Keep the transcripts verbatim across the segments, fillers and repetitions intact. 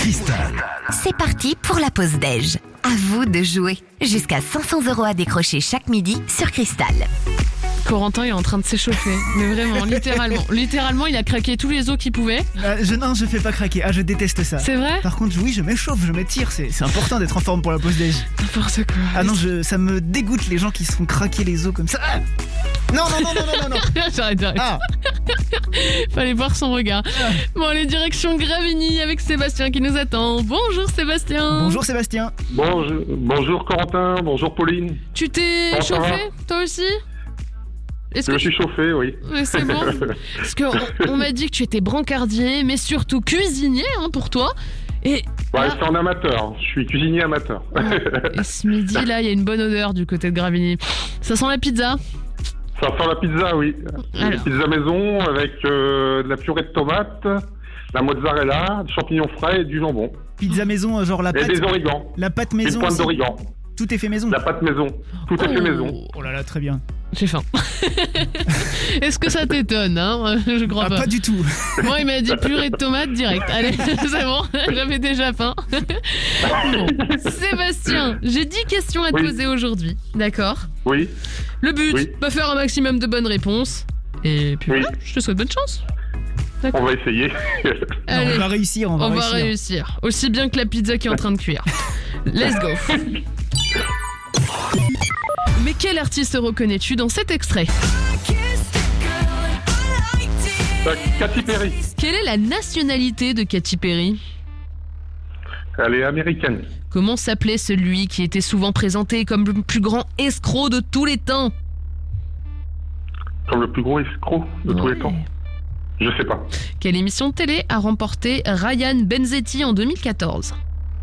Cristal. C'est parti pour la pause déj. À vous de jouer. Jusqu'à cinq cents euros à décrocher chaque midi sur Cristal. Corentin est en train de s'échauffer, mais vraiment, littéralement. Littéralement, il a craqué tous les os qu'il pouvait. Euh, je, non, je fais pas craquer. Ah, je déteste ça. C'est vrai ? Par contre, oui, je m'échauffe, je m'étire. C'est, c'est important d'être en forme pour la pause déj. N'importe quoi. Ah non, je, ça me dégoûte les gens qui se font craquer les os comme ça. Ah non, non, non, non, non, non, non. J'arrête, j'arrête. Ah. Fallait voir son regard. Bon, allez, direction Gravigny avec Sébastien qui nous attend. Bonjour Sébastien. Bonjour Sébastien. Bonjour, bonjour Corentin, bonjour Pauline. Tu t'es Comment ça chauffé, va toi aussi ? Est-ce Je que me suis chauffé, oui. Ouais, c'est bon. Parce qu'on on m'a dit que tu étais brancardier, mais surtout cuisinier hein, pour toi. Et, Ouais, là, c'est en amateur, je suis cuisinier amateur. et ce midi, là, il y a une bonne odeur du côté de Gravigny. Ça sent la pizza. Ça sent la pizza, oui. Alors. Une pizza maison avec euh, de la purée de tomates, la mozzarella, des champignons frais et du jambon. Pizza maison, genre la Et pâte. des origans. La pâte Une maison. pointe aussi. d'origan. Tout est fait maison. La pâte maison. Tout est fait Oh. maison. Oh là là, très bien. J'ai faim. Est-ce que ça t'étonne hein ? Je crois Ah, pas. pas du tout. Moi, il m'a dit purée de tomate direct. Allez, c'est bon, j'avais déjà faim. Bon. Sébastien, j'ai dix questions à te Oui. poser aujourd'hui, d'accord ? Oui. Le but, Oui. pas faire un maximum de bonnes réponses. Et puis Oui. voilà, je te souhaite bonne chance. On va essayer. Non, Allez, on va réussir, on va on va réussir. réussir. Aussi bien que la pizza qui est en train de cuire. Let's go. Mais quel artiste reconnais-tu dans cet extrait ? Euh, Katy Perry, Quelle est la nationalité de Katy Perry ? elle est américaine. Comment s'appelait celui qui était souvent présenté comme le plus grand escroc de tous les temps ? Comme le plus gros escroc de tous Ouais. les temps. Je sais pas. Quelle émission de télé a remporté Ryan Benzetti en deux mille quatorze ?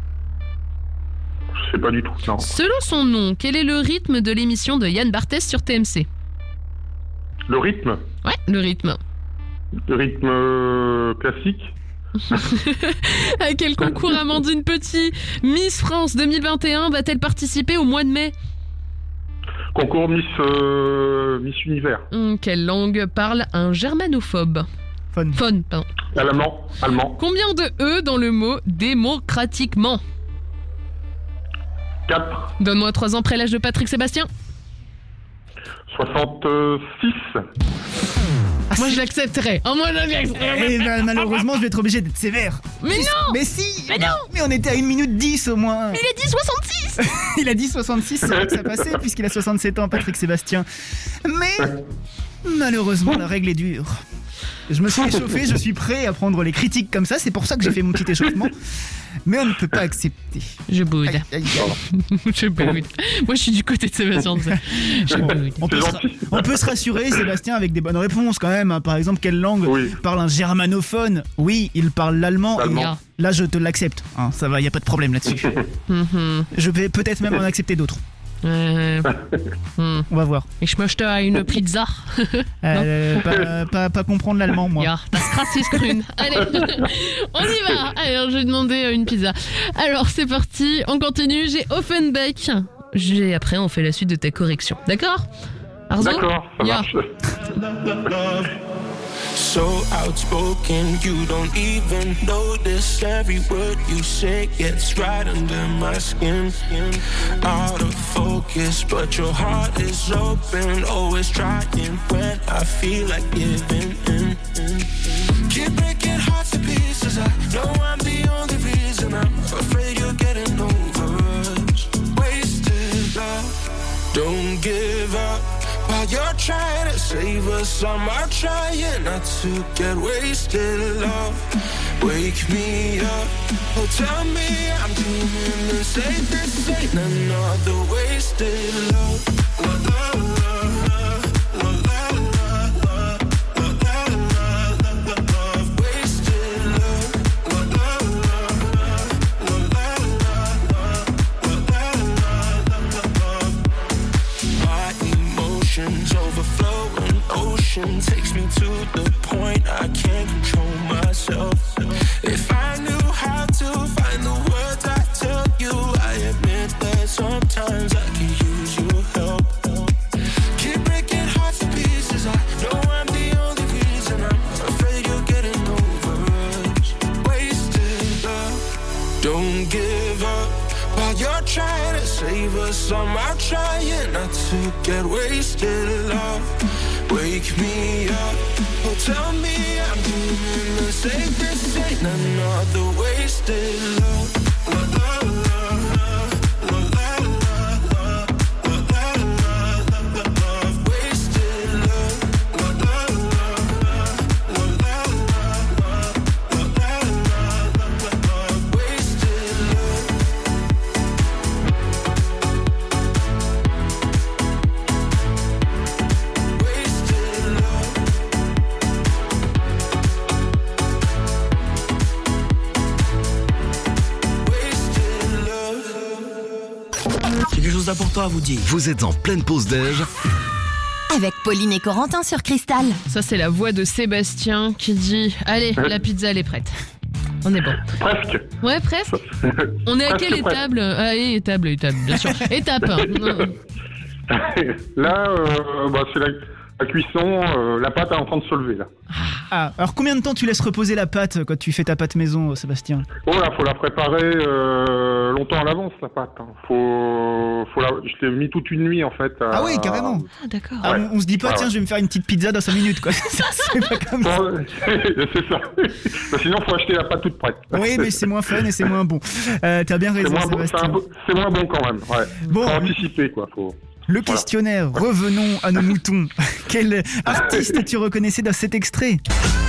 Je sais pas du tout. Non. Selon son nom, quel est le rythme de l'émission de Yann Barthès sur T M C ? Le rythme. Ouais, le rythme. Le rythme euh, classique. À quel concours Amandine Petit, Miss France deux mille vingt et un, va-t-elle participer au mois de mai ? Concours Miss, euh, Miss Univers. Hum, Quelle langue parle un germanophobe ? Fun. Fun, pardon. Allemand. Allemand. Combien de E dans le mot démocratiquement ? quatre. Donne-moi trois ans après l'âge de Patrick Sébastien. soixante-six. Moi je l'accepterais. Oh, moi je l'accepterais. Et bah, malheureusement, je vais être obligé d'être sévère. Mais non ! Mais si. Mais non. Mais on était à une minute dix au moins. Il a dit soixante-six. Il a dit soixante-six, c'est vrai que ça passait puisqu'il a soixante-sept ans, Patrick Sébastien. Mais malheureusement, la règle est dure. Je me suis échauffé, je suis prêt à prendre les critiques comme ça, c'est pour ça que j'ai fait mon petit échauffement. Mais on ne peut pas accepter. Je boude. Aïe, aïe, aïe. Je boude. Moi je suis du côté de Sébastien. de ça. Je boude. On peut, se, ra- on peut se rassurer, Sébastien, avec des bonnes réponses quand même. hein. Par exemple, quelle langue Oui. parle un germanophone ? Oui, il parle l'allemand. L'allemand. Et Ah. là, je te l'accepte. hein. Ça va, il n'y a pas de problème là-dessus. Mhm. Je vais peut-être même en accepter d'autres. Euh, hmm. On va voir. Ich möchte eine Pizza. Euh, pas, pas, pas comprendre l'allemand, moi. Ja, das krass ist grün. Allez, on y va. Alors, je vais demander une pizza. Alors, c'est parti. On continue. J'ai Offenbach. J'ai après, on fait la suite de ta correction. D'accord ? Arzo ? D'accord, ça Ja. marche. So outspoken, you don't even notice every word you say gets right under my skin. Out of focus, but your heart is open. Always trying when I feel like giving in. Keep breaking hearts to pieces. I know I'm the only reason. I'm afraid you're getting over us. Wasted love. Don't give up. While you're trying to save us, I'm out trying not to get wasted. Love, wake me up. Oh, tell me I'm dreaming and say this ain't another wasted love. La, la, la, la, la, la, la, la, la, la, la, love, wasted love. La, la, la, la, la, la, la, la, la, love. My emotions overflowing, ocean takes me to the point I can't control myself. If I knew how to find the words I tell you, I admit that sometimes I can use your help. Don't give up while you're trying to save us. I'm out trying not to get wasted, love. Wake me up, oh tell me I'm doing the safest. Ain't another wasted love. Love, love, love. J'ai quelque chose d'important à vous dire. Vous êtes en pleine pause déj. Avec Pauline et Corentin sur Cristal. Ça, c'est la voix de Sébastien qui dit « Allez, la pizza, elle est prête. » On est bon. Presque. Ouais, presque. On est à quelle Presque, étable? Ah, oui, étable, étable, bien sûr. Étape. Là, euh, bah, c'est la, la cuisson. Euh, la pâte est en train de se lever, là. Ah, alors combien de temps tu laisses reposer la pâte quand tu fais ta pâte maison, Sébastien? Oh là, faut la préparer euh, longtemps à l'avance, la pâte. Hein. Faut, faut la... Je l'ai mis toute une nuit, en fait. À... Ah oui, carrément. Ah, d'accord. Ah, Ouais. on, on se dit pas, Ouais, tiens, ouais. je vais me faire une petite pizza dans cinq minutes, quoi. Ça, c'est pas comme ça. Bon, c'est ça. Mais sinon, faut acheter la pâte toute prête. Oui, mais c'est moins fun et c'est moins bon. Euh, T'as bien C'est raison, moins, bon, c'est, Sébastien. un peu- c'est moins bon quand même. Ouais. Bon. Faut anticiper, quoi. Faut... Le questionnaire, revenons à nos moutons. Quel artiste tu reconnaissais dans cet extrait?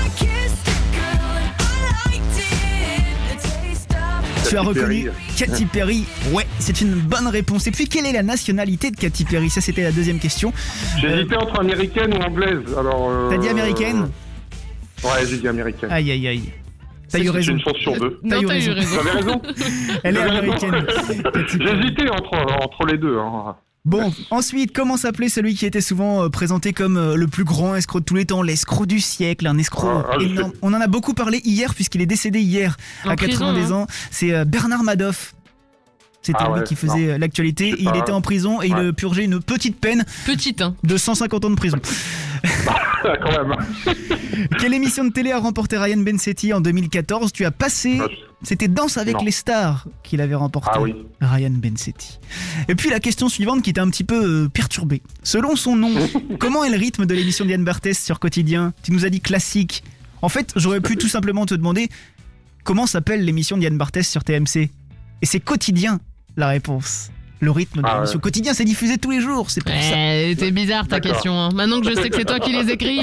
Tu as reconnu Perry. Katy Perry. Ouais, c'est une bonne réponse. Et puis, quelle est la nationalité de Katy Perry? Ça, c'était la deuxième question. J'ai hésité entre américaine ou anglaise. Alors. Euh... T'as dit américaine? Ouais, j'ai dit américaine. Aïe, aïe, aïe. T'as eu J'ai raison. une chance sur deux. Non, eu t'as eu raison. raison. J'avais raison. Elle est J'avais raison. américaine. Katy J'ai Perry. hésité entre, entre les deux. Hein. Bon, ensuite, comment s'appelait celui qui était souvent euh, présenté comme euh, le plus grand escroc de tous les temps, l'escroc du siècle, un escroc Ah, ah, je énorme. On en a beaucoup parlé hier puisqu'il est décédé hier En à prison, quatre-vingt-dix hein. ans. C'est euh, Bernard Madoff. C'était Ah lui ouais, qui faisait non. euh, l'actualité. Je sais Il pas. était en prison et il Ouais. euh, purgeait une petite peine Petite, hein. de cent cinquante ans de prison. Quand même. Quelle émission de télé a remporté Ryan Bensetti en deux mille quatorze? Tu as passé... Ah, je- C'était Danse avec Non. les stars qu'il avait remporté. Ah oui. Ryan Bensetti. Et puis la question suivante qui était un petit peu euh, perturbée. Selon son nom, comment est le rythme de l'émission d'Yann Barthès sur Quotidien? Tu nous as dit classique. En fait, j'aurais pu tout simplement te demander comment s'appelle l'émission d'Yann Barthès sur T M C. Et c'est Quotidien la réponse. Le rythme de Ah l'émission ouais. Quotidien, c'est diffusé tous les jours, c'est pour ça. Ouais, c'est bizarre ta D'accord. question. Hein. Maintenant que je sais que c'est toi qui les écris.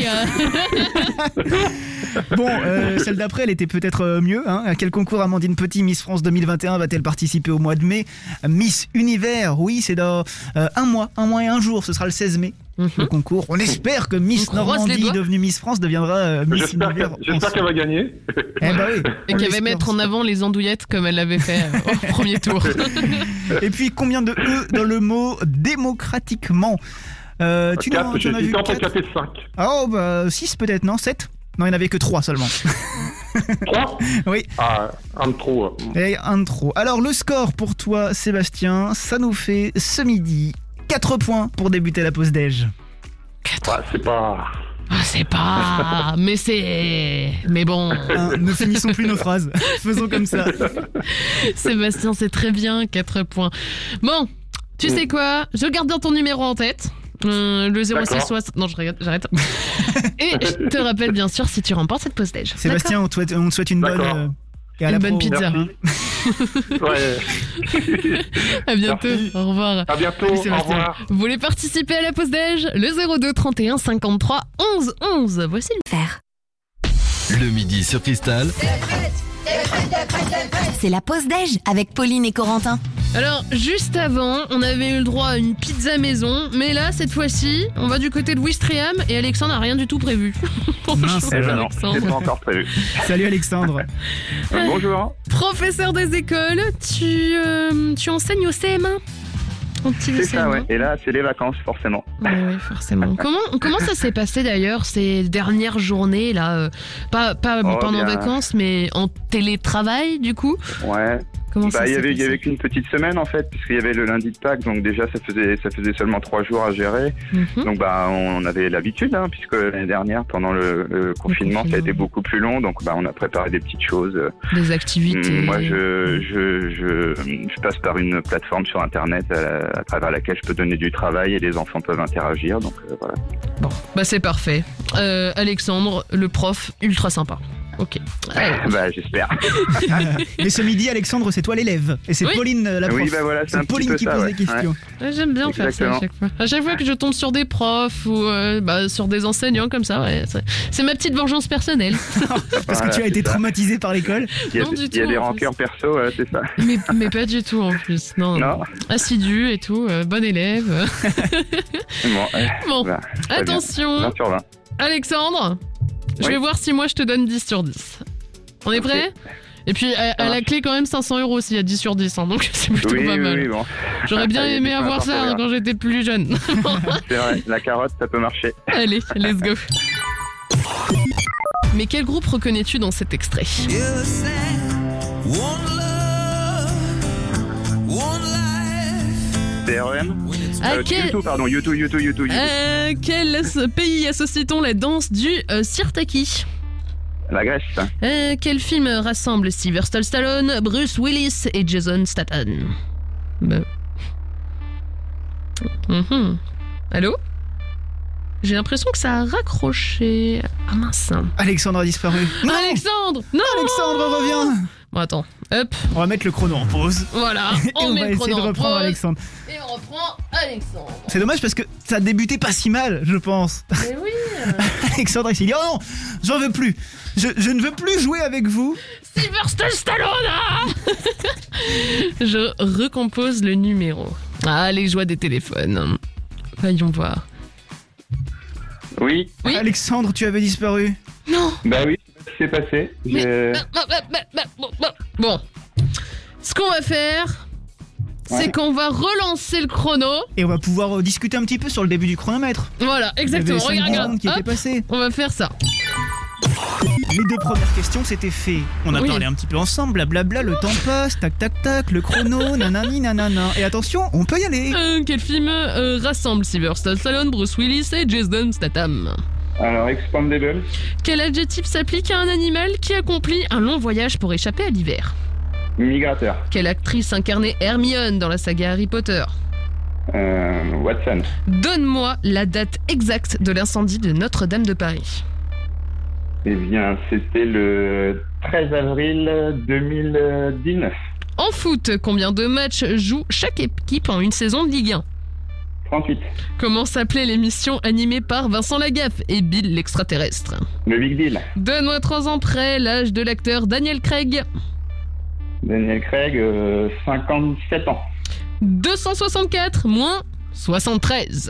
euh. Bon, euh, celle d'après, elle était peut-être euh, mieux. Hein. À quel concours Amandine Petit, Miss France deux mille vingt et un, va-t-elle participer au mois de mai? Miss Univers, oui, c'est dans euh, un mois, un mois et un jour. Ce sera le seize mai, Mhm. le concours. On espère que Miss On croise les Normandie, doigts. devenue Miss France, deviendra euh, Miss J'espère, Univers. qu'elle, j'espère qu'elle va gagner. Eh bah oui. Et on qu'elle va l'espère mettre en aussi. avant les andouillettes comme elle l'avait fait euh, au premier tour. Et puis, combien de E dans le mot démocratiquement? euh, Tu quatre, n'en, tu j'ai en as vu hésité entre quatre? quatre et cinq. Oh, bah six peut-être, non? sept? Non, il n'y en avait que trois seulement. trois Oui. Ah, un de trop. Et un de trop. Alors le score pour toi, Sébastien, ça nous fait ce midi quatre points pour débuter la pause déj. Ah, c'est pas... Ah, c'est pas. Mais c'est. Mais bon. Hein, ne finissons plus nos phrases. Faisons comme ça. Sébastien, c'est très bien, quatre points. Bon, tu sais quoi? Je garde bien ton numéro en tête. Euh, le zéro six D'accord. soixante. Non, je regarde, j'arrête. Et je te rappelle bien sûr si tu remportes cette pause déj. Sébastien, on te souhaite, on te souhaite une bonne D'accord. euh, et à Une la bonne pro. pizza. Merci. Ouais. À bientôt. Merci. Au revoir. À bientôt. Salut, Au Sébastien. revoir. Vous voulez participer à la pause déj? Le zéro deux trente et un cinquante-trois onze onze. Voici le Faire. Le midi sur Cristal. C'est la pause déj avec Pauline et Corentin. Alors, juste avant, on avait eu le droit à une pizza maison, mais là, cette fois-ci, on va du côté de Ouistreham et Alexandre n'a rien du tout prévu. Mince. Bonjour, Eh ben non, Alexandre. c'est pas encore prévu. Salut Alexandre. Euh, Bonjour. Professeur des écoles, tu, euh, tu enseignes au C M un? Au petit C'est C M un. ça, ouais. Et là, c'est les vacances, forcément. Oui, oui, forcément. Comment, comment ça s'est passé d'ailleurs ces dernières journées là euh, Pas, pas Oh, pendant bien. vacances, mais en télétravail du coup. Ouais. Comment ça Bah, il y s'est avait, il y passé avait qu'une petite semaine en fait, puisqu'il y avait le lundi de Pâques, donc déjà ça faisait, ça faisait seulement trois jours à gérer. Mhm. Donc bah, on avait l'habitude, hein, puisque l'année dernière, pendant le, le confinement, ça a été beaucoup plus long, donc bah, on a préparé des petites choses. Des activités. Moi, je, je, je, je passe par une plateforme sur Internet à, à travers laquelle je peux donner du travail et les enfants peuvent interagir, donc euh, voilà. Bon, bah c'est parfait. Euh, Alexandre, le prof, ultra sympa. Ok. Allez. Bah, j'espère. Mais ce midi, Alexandre, c'est toi l'élève. Et c'est Oui. Pauline euh, la prof. Oui, bah voilà, c'est c'est un petit Pauline peu qui ça, pose ouais. les questions. Ouais, j'aime bien faire ça à Exactement. chaque fois. À chaque fois que je tombe sur des profs ou euh, bah, sur des enseignants comme ça, ouais, c'est, c'est ma petite vengeance personnelle. Parce Voilà, que tu as c'est été ça. traumatisé par l'école. Il y a, Non, du il y a tout, des en rancœurs perso, ouais, c'est ça. mais, mais pas du tout en plus. Non. Non. Assidu et tout, euh, bon élève. Bon, euh, Bon, bah, très bien. attention, vingt sur vingt. Alexandre, je Oui. vais voir si moi je te donne dix sur dix. On est Ok. prêt? Et puis à, à la marche. clé quand même cinq cents euros s'il y a dix sur dix, hein, donc c'est plutôt Oui, pas oui, mal. oui, bon. J'aurais bien Il y a aimé des points avoir à ça hein, parcourir. quand j'étais plus jeune. C'est vrai, la carotte, ça peut marcher. Allez, let's go. Mais quel groupe reconnais-tu dans cet extrait? C R E M À euh, quel, YouTube, pardon, YouTube, YouTube, YouTube. YouTube. à quel pays associe-t-on la danse du euh, sirtaki? La Grèce. Euh, Quel film rassemble Sylvester Stallone, Bruce Willis et Jason Statham? Bah. Mhm. Allô? J'ai l'impression que ça a raccroché. Ah mince. Alexandre a disparu. Non, Alexandre! Non! Alexandre, reviens. Bon, attends. Hop, On va mettre le chrono en pause. voilà. Et On, on met va le essayer chrono de en reprendre pause, Alexandre. Et on reprend Alexandre. C'est dommage parce que ça débutait pas si mal, je pense. Mais oui! Alexandre, il s'est dit oh non, j'en veux plus. Je, je ne veux plus jouer avec vous. Sylvester Stallone! ah Je recompose le numéro. Ah, les joies des téléphones. Voyons voir. Oui, Oui. Alexandre, tu avais disparu. Non! bah oui, c'est passé. Mais- J'ai- Bah, bah, bah, bah, bah, bon, bah. Bon. Ce qu'on va faire, c'est Ouais. qu'on va relancer le chrono. Et on va pouvoir euh, discuter un petit peu sur le début du chronomètre. Voilà, Il y exactement. avait cinq Regarde, secondes qui hop, étaient passées. on va faire ça. Les deux premières questions, c'était fait. On a Oui. parlé un petit peu ensemble, blablabla, le temps passe, tac tac tac, le chrono, nanani nanana. Et attention, on peut y aller. Euh, quel film euh, rassemble Sylvester Stallone, Bruce Willis et Jason Statham? Alors, Expandables, Quel adjectif s'applique à un animal qui accomplit un long voyage pour échapper à l'hiver? Migrateur, Quelle actrice incarnait Hermione dans la saga Harry Potter? euh, Watson, Donne-moi la date exacte de l'incendie de Notre-Dame de Paris. eh bien, c'était le treize avril deux mille dix-neuf. En foot, combien de matchs joue chaque équipe en une saison de Ligue un? trente-huit. Comment s'appelait l'émission animée par Vincent Lagaffe et Bill l'extraterrestre? Le Big Deal, Donne-moi trois ans près l'âge de l'acteur Daniel Craig. Daniel Craig, euh, cinquante-sept ans. deux cent soixante-quatre moins soixante-treize.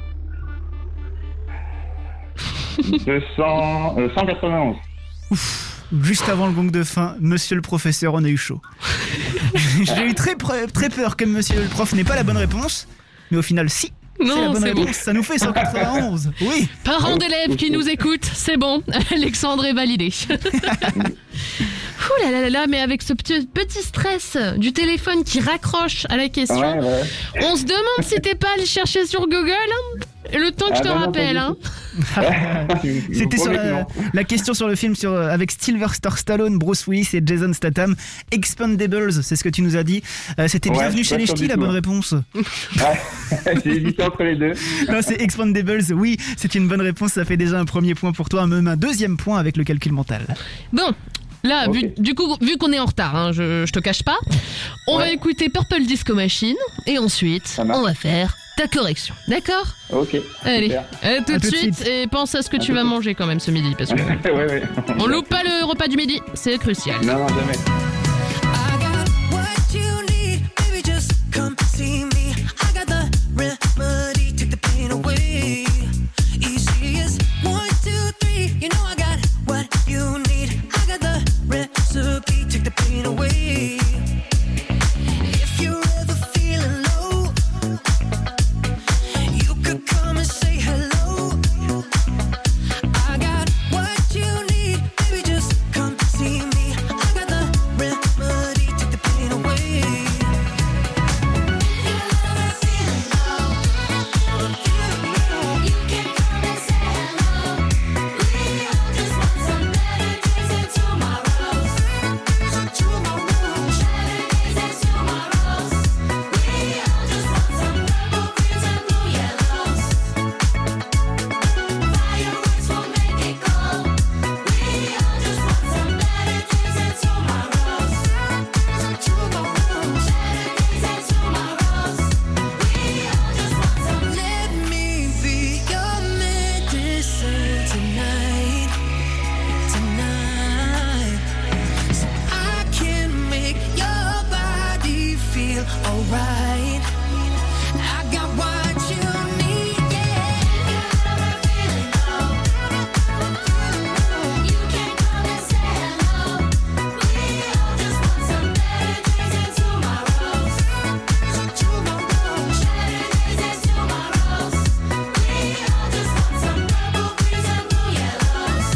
deux cents, euh, cent quatre-vingt-onze. Juste avant le gong de fin, monsieur le professeur, on a eu chaud. J'ai eu très, pre- très peur que monsieur le prof n'ait pas la bonne réponse. Mais au final, si. C'est la Non, bonne c'est bon. réponse. Ça nous fait cent quatre-vingt-onze. Oui. Parents d'élèves qui nous écoutent, c'est bon. Alexandre est validé. Ouh là là là là, mais avec ce petit, petit stress du téléphone qui raccroche à la question, Ouais, ouais. on se demande si t'es pas allé chercher sur Google hein, le temps que Ah je te non, non, rappelle. pas Hein. C'était sur la, la question sur le film sur, euh, avec Sylvester Stallone, Bruce Willis et Jason Statham. Expandables, c'est ce que tu nous as dit. Euh, C'était Ouais, Bienvenue chez pas les sûr Ch'tis, du la tout, bonne hein. réponse. Ouais. J'ai hésité entre les deux. Non, c'est Expandables, oui, c'est une bonne réponse. Ça fait déjà un premier point pour toi, même un deuxième point avec le calcul mental. Bon, là, Ok. vu, du coup, vu qu'on est en retard, hein, je, je te cache pas, on va Ouais. écouter Purple Disco Machine et ensuite, Ça marche. on va faire ta correction. D'accord? Ok. Allez, super. à tout À de tout de suite, suite. et pense à ce que À tu tout vas de suite. manger quand même ce midi, parce que ouais, ouais. on loupe pas le repas du midi, c'est crucial. Non, non, jamais. I got what you need, baby, just come see me. I got the remedy, take the pain away. Easy as one, two, three. You know I got what you need. I got the recipe, take the pain away. If you're ever feeling low, you could come and say hello. I got what you need, baby, just come see me. I got the feel alright. I got what you need, yeah. You got my feeling, oh. You can't come and say hello. We all just want some better days and tomorrows. Tomorrows, better days and tomorrows. We all just want some purple greens and blue yellows.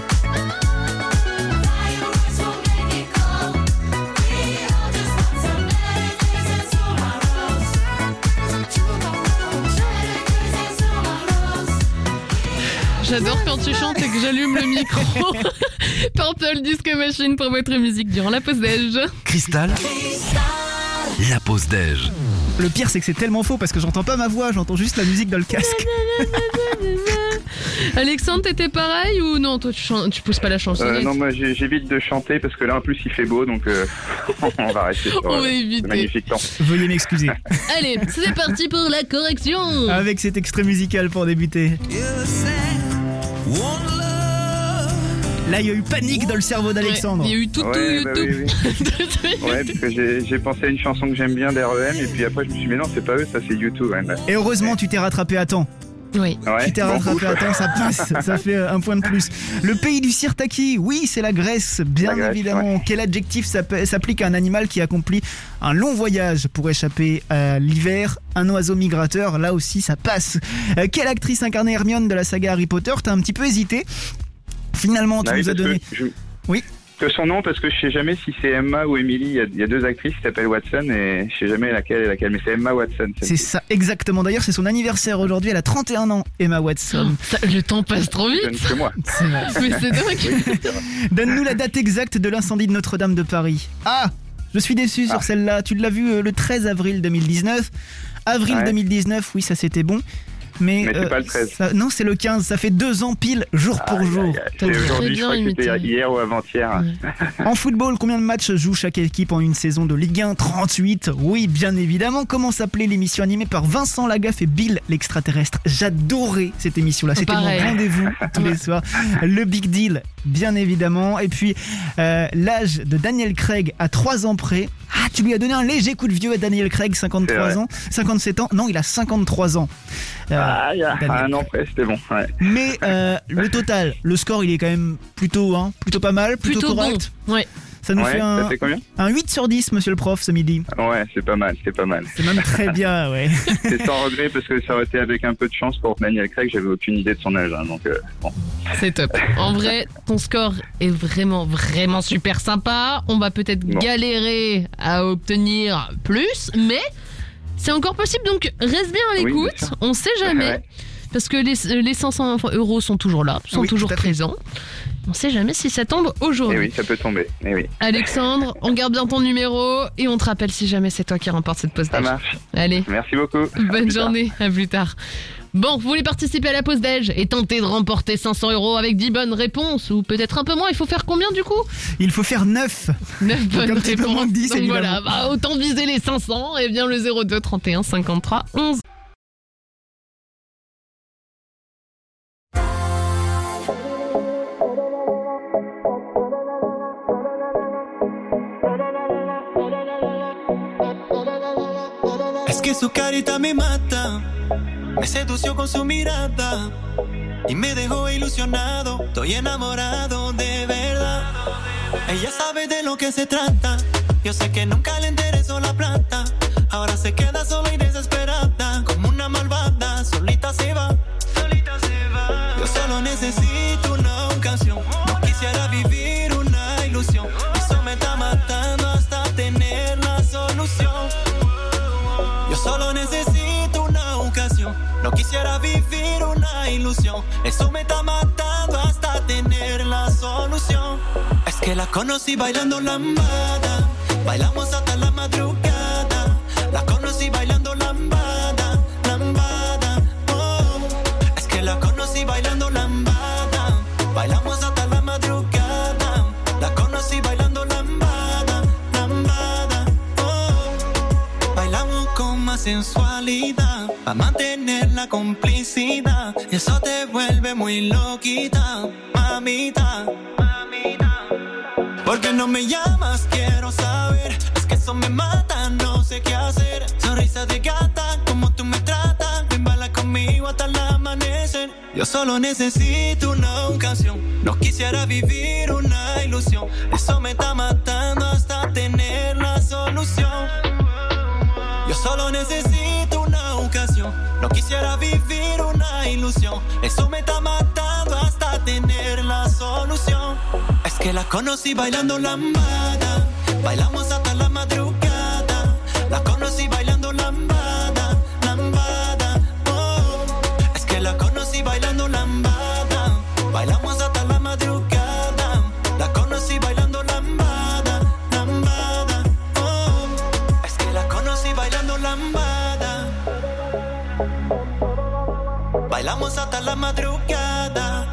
Fireworks will make it cold. We all just want some better days and tomorrows. Tomorrows, better days and tomorrows. J'adore quand tu chantes et que j'allume le micro. Purple Disco Machine pour votre musique durant la pause déj. Cristal, la pause déj. Le pire, c'est que c'est tellement faux parce que j'entends pas ma voix, j'entends juste la musique dans le casque. Alexandre, t'étais pareil ou non? Toi, tu, chan- tu pousses pas la chansonnette. Euh, non, moi j'ai- j'évite de chanter parce que là en plus il fait beau, donc euh, on va rester sur On euh, va éviter. ce magnifique temps. Veuillez m'excuser. Allez, c'est parti pour la correction. Avec cet extrait musical pour débuter. Là, il y a eu panique dans le cerveau d'Alexandre. Ouais, il y a eu tout, tout, Ouais, bah YouTube. oui, Ouais, parce que j'ai j'ai pensé à une chanson que j'aime bien d'R E M et puis après je me suis dit mais non c'est pas eux, ça c'est YouTube. Ouais, bah. Et heureusement, tu t'es rattrapé à temps. Oui. Ouais, Tu t'es bon, rattrapé à temps, ça passe, ça fait un point de plus. Le pays du sirtaki, oui, c'est la Grèce, bien La Grèce, évidemment. Quel adjectif s'app- s'applique à un animal qui accomplit un long voyage pour échapper à l'hiver? Un oiseau migrateur, là aussi ça passe. Euh, quelle actrice incarnait Hermione de la saga Harry Potter? T'as un petit peu hésité. Finalement, tu bah oui, nous as parce donné... que je- Oui. que son nom parce que je sais jamais si c'est Emma ou Emily. Il y a- il y, a deux actrices qui s'appellent Watson et je sais jamais laquelle est laquelle, mais c'est Emma Watson. C'est ça, exactement. D'ailleurs, c'est son anniversaire aujourd'hui. Elle a trente et un ans, Emma Watson. Ça, le temps passe trop Plus jeune vite. que moi. C'est vrai. Mais c'est dingue. Oui, c'est vrai. Donne-nous la date exacte de l'incendie de Notre-Dame de Paris. Ah, je suis déçu sur Ah. celle-là. Tu l'as vu euh, le treize avril deux mille dix-neuf. Avril Ouais. deux mille dix-neuf, oui, ça c'était bon. Mais, Mais c'est pas le treize. ça- non, c'est le quinze. Ça fait deux ans pile, jour pour Aïe, jour. aïe, aïe. T'as C'est très aujourd'hui, je bien crois que imité. c'était hier ou avant-hier. En football, combien de matchs joue chaque équipe en une saison de Ligue un? trente-huit. Oui, bien évidemment. Comment s'appelait l'émission animée par Vincent Lagaffe et Bill l'extraterrestre? J'adorais cette émission-là. C'était mon Pareil. rendez-vous tous les soirs. Le Big Deal, bien évidemment. Et puis, euh, l'âge de Daniel Craig à trois ans près. Ah, tu lui as donné un léger coup de vieux à Daniel Craig, C'est cinquante-trois vrai. ans. cinquante-sept ans. Non, il a cinquante-trois ans. Euh, Ah, il y a Daniel un an près, c'était bon. Ouais. mais euh, le total, le score, il est quand même plutôt, hein, plutôt pas mal, plutôt, Plutôt correct. bon. Ouais. Ça nous Ouais, fait ça un, fait combien? un huit sur dix, monsieur le prof, ce midi. Ouais, c'est pas mal, c'est pas mal. C'est même très bien, ouais. C'est sans regret parce que ça aurait été avec un peu de chance pour Daniel Craig, j'avais aucune idée de son âge. Hein, donc, euh, bon. C'est top. En vrai, ton score est vraiment, vraiment super sympa. On va peut-être Bon. galérer à obtenir plus, mais c'est encore possible. Donc, reste bien à Oui, l'écoute. bien sûr. On sait jamais. Ouais. Parce que les, les cinq cents euros sont toujours là, sont Oui, toujours tout à fait. présents. On sait jamais si ça tombe Et aujourd'hui. oui, ça peut tomber. Et oui, Alexandre, on garde bien ton numéro et on te rappelle si jamais c'est toi qui remporte cette pause ça déj. marche. Allez, Merci beaucoup. À bonne plus tard. journée, à plus tard. Bon, vous voulez participer à la pause déj et tenter de remporter cinq cents euros avec dix bonnes réponses ou peut-être un peu moins, il faut faire combien du coup? Il faut faire neuf. neuf bonnes un petit peu réponses. moins que dix, Donc évidemment. voilà, bah, autant viser les cinq cents et bien le zéro deux trente et un cinquante-trois onze. Es que su carita me mata, me sedució con su mirada y me dejó ilusionado. Estoy enamorado de verdad. Ella sabe de lo que se trata. Yo sé que nunca le interesó la plata. Ahora se queda sola y desesperada, como una malvada, solita se va. Solita se va. Yo solo necesito una ocasión. No quisiera vivir una ilusión. Eso me está matando hasta tener la solución. Yo solo necesito una ocasión. No quisiera vivir una ilusión. Eso me está matando hasta tener la solución. Es que la conocí bailando lambada. Bailamos hasta la madrugada. La conocí bailando lambada, lambada. Oh. Es que la conocí bailando lambada. Bailamos hasta la madrugada. La conocí bailando lambada, lambada. Oh. Bailamos con más sensualidad, para mantener la complicidad. Eso te vuelve muy loquita, mamita, mamita. ¿Por qué no me llamas? Quiero saber. Es que eso me mata, no sé qué hacer. Yo solo necesito una ocasión. No quisiera vivir una ilusión. Eso me está matando hasta tener la solución. Yo solo necesito una ocasión. No quisiera vivir una ilusión. Eso me está matando hasta tener la solución. Es que la conocí bailando lambada. Bailamos hasta la madrugada. La conocí bailando lambada, lambada. Oh. Es que la conocí bailando lambada. Bailamos hasta la madrugada. La conocí bailando lambada, lambada. Oh. Es que la conocí bailando lambada. Bailamos hasta la madrugada.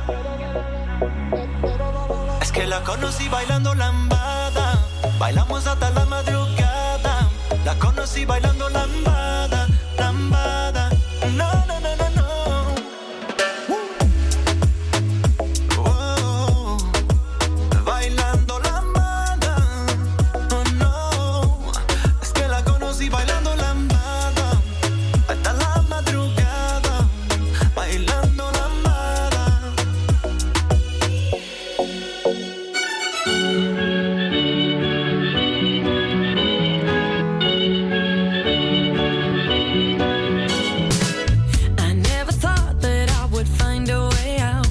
Es que la conocí bailando lambada. Bailamos hasta la madrugada. La conocí bailando lambada, lambada. No, no, no, no, no. Oh, bailando lambada. Oh, no. Es que la conocí bailando lambada. Hasta la madrugada. Bailando lambada. I never thought that I would find a way out.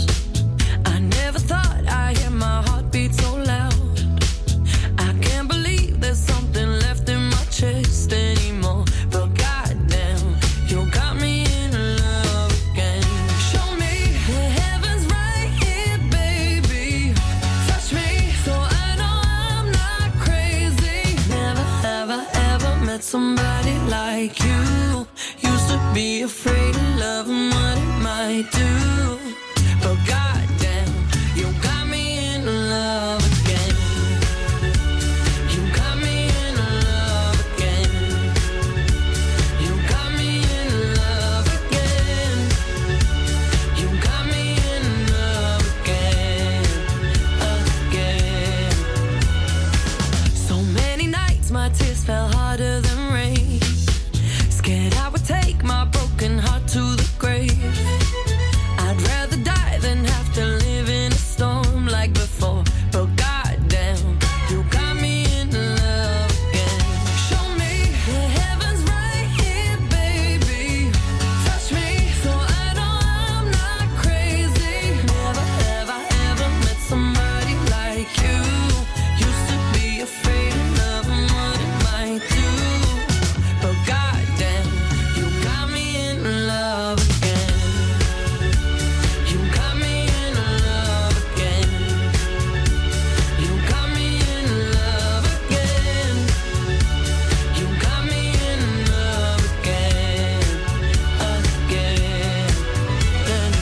I never thought I'd hear my heartbeat so loud. I can't believe there's something left in my chest anymore. But goddamn, you got me in love again. Show me the heavens right here, baby. Touch me so I know I'm not crazy. Never have I ever met somebody like you. Used to be afraid of love and what it might do. But goddamn, you got me in love again. You got me in love again. You got me in love again. You got me in love again, again. So many nights my tears fell harder than rain. Scared I would take my broken heart to the grave. I'd rather die than have to live in a storm like before. But goddamn, you got me in love again. Show me the heavens right here, baby. Touch me so I know I'm not crazy. Never have I ever met somebody like you. Used to be afraid of love and what it might do. But goddamn, you got me in love again. You got me in love again. You got me in love again. You got me in love again, again, and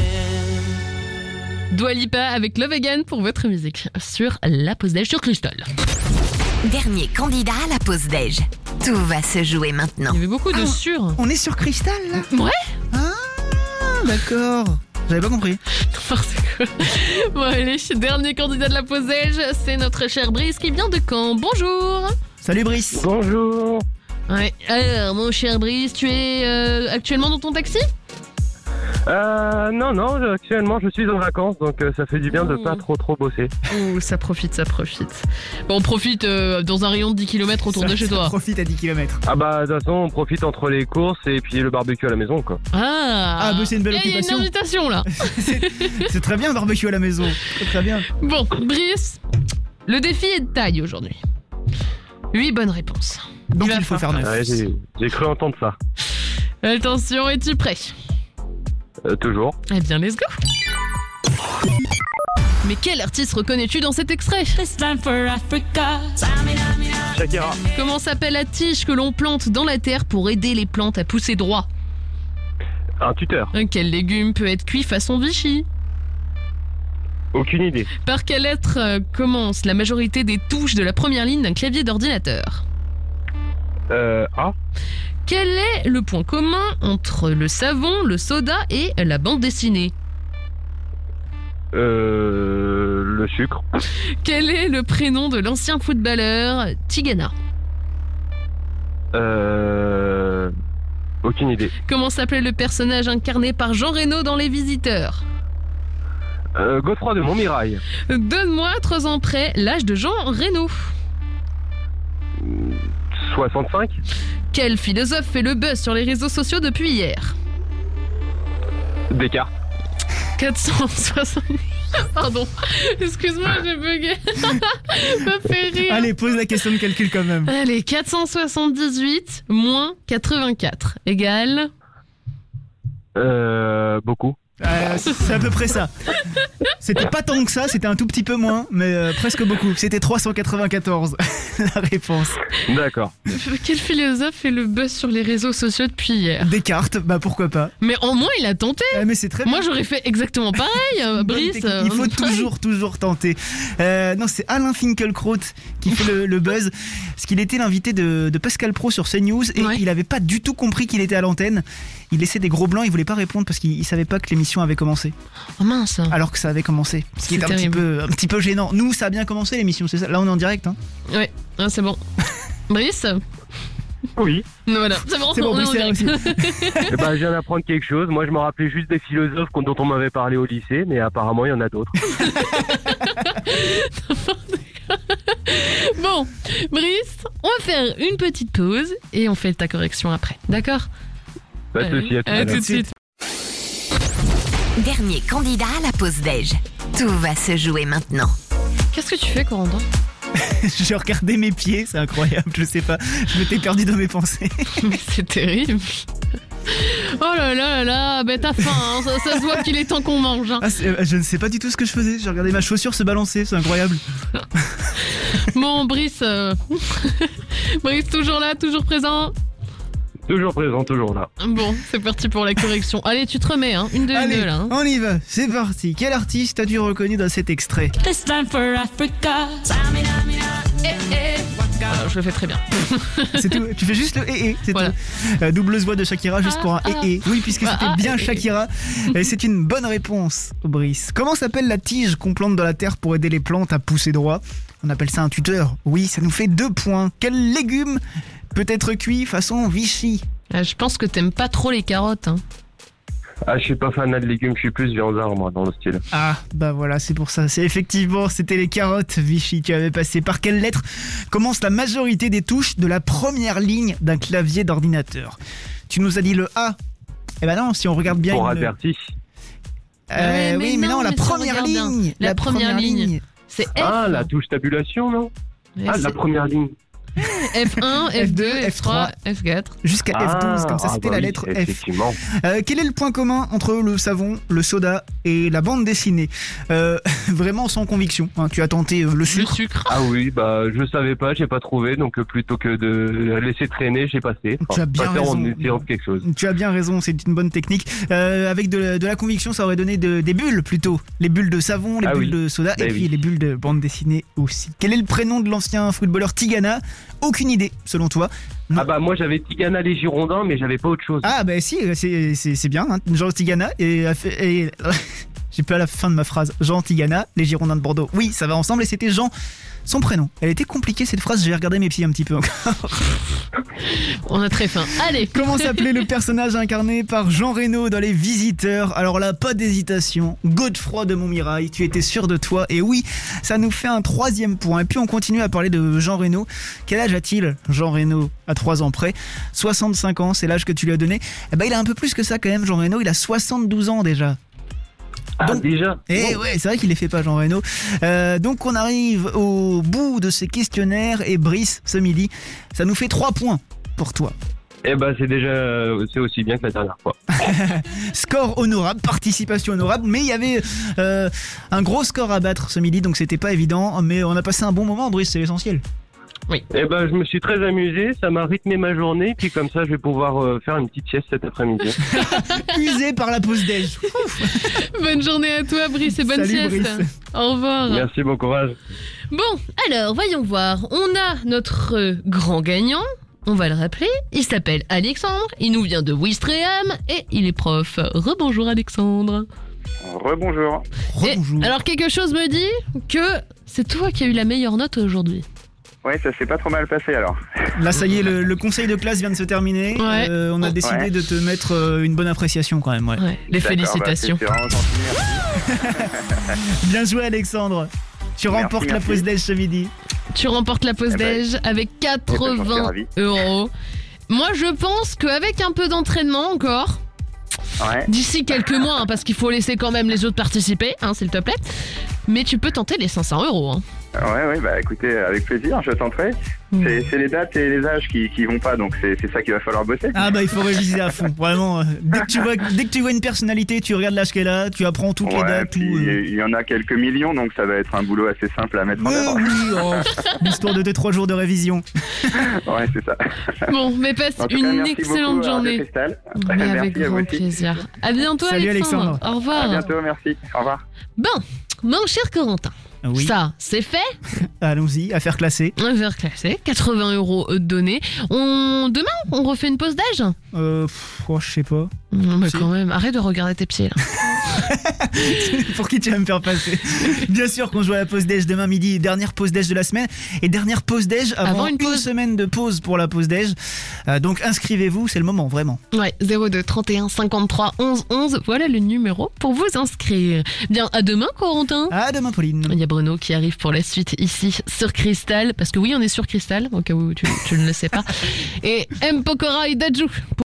again. Dua Lipa avec Love Again pour votre musique sur la pause déj sur Cristal. Dernier candidat à la pause déj. Tout va se jouer maintenant. Il y avait beaucoup de Ah. sur. On est sur Cristal là. Ouais, Ah, d'accord. J'avais pas compris. n'importe quoi. Bon allez, dernier candidat de la pause déj, c'est notre cher Brice qui vient de Caen. Bonjour. Salut Brice. Bonjour. Ouais. Alors, mon cher Brice, tu es euh, actuellement dans ton taxi? Euh, non, non, je- actuellement je suis en vacances, donc euh, ça fait du bien de Mmh. pas trop trop bosser. Oh, ça profite, ça profite. Bon, on profite euh, dans un rayon de dix kilomètres autour Ça- de chez ça toi. Profite à dix kilomètres. Ah bah de toute façon on profite entre les courses et puis le barbecue à la maison quoi. Ah, Ah, bah, c'est une belle Eh, il y a occupation. une invitation là. C'est c'est très bien le barbecue à la maison. Très très bien. Bon, Brice, le défi est de taille aujourd'hui. huit bonnes réponses. Donc Il va il faut faire falloir- neuf. Ouais, j'ai, j'ai cru entendre ça. Attention, es-tu prêt? Euh, toujours. Eh bien, let's go. Mais quel artiste reconnais-tu dans cet extrait? Shakira. Comment s'appelle la tige que l'on plante dans la terre pour aider les plantes à pousser droit? Un tuteur. Quel légume peut être cuit façon Vichy? Aucune idée. Par quelle lettre euh, commence la majorité des touches de la première ligne d'un clavier d'ordinateur? Euh, A. Quel est le point commun entre le savon, le soda et la bande dessinée? Euh, le sucre. Quel est le prénom de l'ancien footballeur Tigana? Euh, Aucune idée. Comment s'appelait le personnage incarné par Jean Reno dans Les Visiteurs? Euh, Godefroy de Montmirail. Donne-moi, trois ans près, l'âge de Jean Reno. soixante-cinq. Quel philosophe fait le buzz sur les réseaux sociaux depuis hier? Descartes. quatre cent soixante... Pardon, excuse-moi, j'ai bugué. Ça me fait rire. Allez, pose la question de calcul quand même. Allez, quatre cent soixante-dix-huit moins quatre-vingt-quatre égale... Euh, beaucoup. Euh, c'est à peu près ça. C'était pas tant que ça, c'était un tout petit peu moins, mais euh, presque beaucoup. C'était trois cent quatre-vingt-quatorze, la réponse. D'accord. Quel philosophe fait le buzz sur les réseaux sociaux depuis hier? Descartes, bah pourquoi pas. Mais au moins il a tenté. Euh, mais c'est très Moi bien. j'aurais fait exactement pareil, euh, Brice. euh, Il faut pareil. toujours, toujours tenter. Euh, non, c'est Alain Finkielkraut qui fait le, le buzz, parce qu'il était l'invité de, de Pascal Pro sur CNews et Ouais. il avait pas du tout compris qu'il était à l'antenne. Il laissait des gros blancs, il voulait pas répondre parce qu'il il savait pas que l'émission avait commencé. Oh mince. Alors que ça avait commencé. Ce qui C'est est un petit, terrible. peu, un petit peu gênant. Nous, ça a bien commencé l'émission, c'est ça. Là, on est en direct. Hein. Ouais, ah, c'est bon. Brice? Oui. Voilà, c'est bon, C'est bon, on est Brice en est là direct. Eh ben, je viens d'apprendre quelque chose. Moi, je me rappelais juste des philosophes dont on m'avait parlé au lycée, mais apparemment, il y en a d'autres. Bon, Brice, on va faire une petite pause et on fait ta correction après, d'accord? Pas de souci, à tout à À l'heure. tout de suite. Dernier candidat à la pause déj. Tout va se jouer maintenant. Qu'est-ce que tu fais, Corentin? J'ai regardé mes pieds, c'est incroyable, je sais pas. Je m'étais perdu dans mes pensées. Mais c'est terrible. Oh là là là là, ben t'as faim, hein. ça, ça se voit qu'il est temps qu'on mange. Hein. Ah, c'est- euh, je ne sais pas du tout ce que je faisais. J'ai regardé ma chaussure se balancer, c'est incroyable. Bon, Brice, euh, Brice toujours là, toujours présent. Toujours présent, toujours là. Bon, c'est parti pour la correction. Allez, tu te remets, hein. Une de une Allez, deux là. Hein. on y va, c'est parti. Quel artiste as-tu reconnu dans cet extrait? This time for Africa. Eh, eh. Alors, je le fais très bien. C'est tout. Tu fais juste le et et, c'est Voilà. tout. Euh, double voix de Shakira juste pour un Ah, et et. Oui, puisque ah, c'était ah, bien eh, eh. Shakira. Et c'est une bonne réponse, Brice. Comment s'appelle la tige qu'on plante dans la terre pour aider les plantes à pousser droit? On appelle ça un tuteur. Oui, ça nous fait deux points. Quel légume peut être cuit façon Vichy? Ah, je pense que t'aimes pas trop les carottes. Hein. Ah, je suis pas fanat de légumes, je suis plus viandard, moi, dans le style. Ah, bah voilà, c'est pour ça. C'est effectivement, c'était les carottes, Vichy. Tu avais passé par quelle lettre commence la majorité des touches de la première ligne d'un clavier d'ordinateur? Tu nous as dit le A. Eh ben non, si on regarde bien. Pour une- Alberti. Euh, Ouais, mais oui, mais non, non, la mais si on première regarde bien. ligne. La première ligne. C'est F. Ah, la touche tabulation, non? Ouais, Ah, c'est la première ligne. F un, F deux, F trois, F quatre. Jusqu'à F douze, comme ça ah, c'était bah la oui, lettre F. effectivement. Euh, quel est le point commun entre le savon, le soda et la bande dessinée? euh, Vraiment sans conviction. Hein, tu as tenté euh, le Le sucre. sucre. Ah oui, bah je savais pas, j'ai pas trouvé, donc euh, plutôt que de laisser traîner, j'ai passé. Tu as bien passer en raison. essayant de quelque chose. Tu as bien raison, c'est une bonne technique. Euh, avec de, la- de la conviction, ça aurait donné de- des bulles plutôt. Les bulles de savon, les Ah bulles oui. de soda Bah et puis oui. les bulles de bande dessinée aussi. Quel est le prénom de l'ancien footballeur Tigana? Aucune idée, selon toi. Non. Ah bah moi j'avais Tigana les Girondins, mais j'avais pas autre chose. Ah bah si, c'est, c'est, c'est bien, hein. Jean Tigana et, et j'ai pas la fin de ma phrase. Jean Tigana, les Girondins de Bordeaux. Oui, ça va ensemble et c'était Jean, son prénom. Elle était compliquée cette phrase, j'ai regardé mes pieds un petit peu encore. On a très faim. Allez. Comment s'appelait le personnage incarné par Jean Reno dans Les Visiteurs? Alors là, pas d'hésitation. Godefroy de Montmirail, tu étais sûr de toi. Et oui, ça nous fait un troisième point. Et puis on continue à parler de Jean Reno. Quel âge a-t-il, Jean Reno, à trois ans près? soixante-cinq ans, c'est l'âge que tu lui as donné. Eh ben, il a un peu plus que ça quand même, Jean Reno. Il a soixante-douze ans déjà. Ah donc- déjà Eh Bon. ouais, c'est vrai qu'il les fait pas, Jean Reno. Euh, donc on arrive au bout de ces questionnaires et Brice, ce midi, ça nous fait trois points pour toi. Eh bah c'est déjà, c'est aussi bien que la dernière fois. Score honorable, participation honorable, mais il y avait euh, un gros score à battre ce midi, donc c'était pas évident, mais on a passé un bon moment, Brice, c'est l'essentiel. Eh ben je me suis très amusé, ça m'a rythmé ma journée, puis comme ça je vais pouvoir euh, faire une petite sieste cet après-midi. Usé par la pause déj. Bonne journée à toi, Brice, et bonne Salut, sieste. Brice. Au revoir. Merci, bon courage. Bon, alors, voyons voir. On a notre euh, grand gagnant. On va le rappeler. Il s'appelle Alexandre. Il nous vient de Ouistreham et il est prof. Rebonjour, Alexandre. Rebonjour. Et Rebonjour. alors, quelque chose me dit que c'est toi qui as eu la meilleure note aujourd'hui. Ouais, ça s'est pas trop mal passé alors. Là, ça y est, le, le conseil de classe vient de se terminer. Ouais. Euh, on a décidé Ouais. de te mettre euh, une bonne appréciation quand même. Ouais. Ouais, les D'accord, félicitations. Bah, c'est, c'est vraiment gentil, merci. Bien joué, Alexandre. Tu Merci, remportes la merci. pause déj ce midi. Tu remportes la pause Eh ben, déj avec j'en suis quatre-vingts ravi. euros. Moi, je pense qu'avec un peu d'entraînement encore, Ouais. d'ici quelques mois, hein, parce qu'il faut laisser quand même les autres participer, hein, s'il te plaît, mais tu peux tenter les cinq cents euros. Hein. Ouais, ouais, bah écoutez, avec plaisir, je tenterai. Mm. C'est, c'est les dates et les âges qui, qui vont pas, donc c'est, c'est ça qu'il va falloir bosser. Ah bah il faut réviser à fond, vraiment. euh, Dès que tu vois, dès que tu vois une personnalité, tu regardes l'âge qu'elle a, tu apprends toutes les Ouais, dates. puis Tout, euh. il y en a quelques millions, donc ça va être un boulot assez simple à mettre en Mais œuvre. oui, oh, l'histoire de tes trois jours de révision. Ouais, c'est ça. Bon, mais passe En tout cas, une merci excellente beaucoup à Radio journée. Cristal. Mais Merci avec à vous grand aussi. plaisir. À bientôt, Salut, Alexandre. Alexandre. Au revoir. À bientôt, merci. Au revoir. Bon, mon cher Corentin, Oui, ça, c'est fait. allons-y, affaire classée. Un verre classé, quatre-vingts euros donnés. On... Demain, on refait une pause d'âge. Euh, pff, oh, je sais pas. Non, mais Si. quand même, arrête de regarder tes pieds là. Pour qui tu vas me faire passer? Bien sûr qu'on joue à la pause déj demain midi, dernière pause déj de la semaine et dernière pause déj avant, Avant une une, pause. semaine de pause pour la pause déj. Euh, donc inscrivez-vous, c'est le moment vraiment. Ouais, zéro deux trente et un cinquante-trois onze onze, voilà le numéro pour vous inscrire. Bien, à demain, Corentin. À demain Pauline. Il y a Bruno qui arrive pour la suite ici sur Cristal, parce que oui, on est sur Cristal, au cas où tu, tu ne le sais pas. Et M. Pokora et Dajou.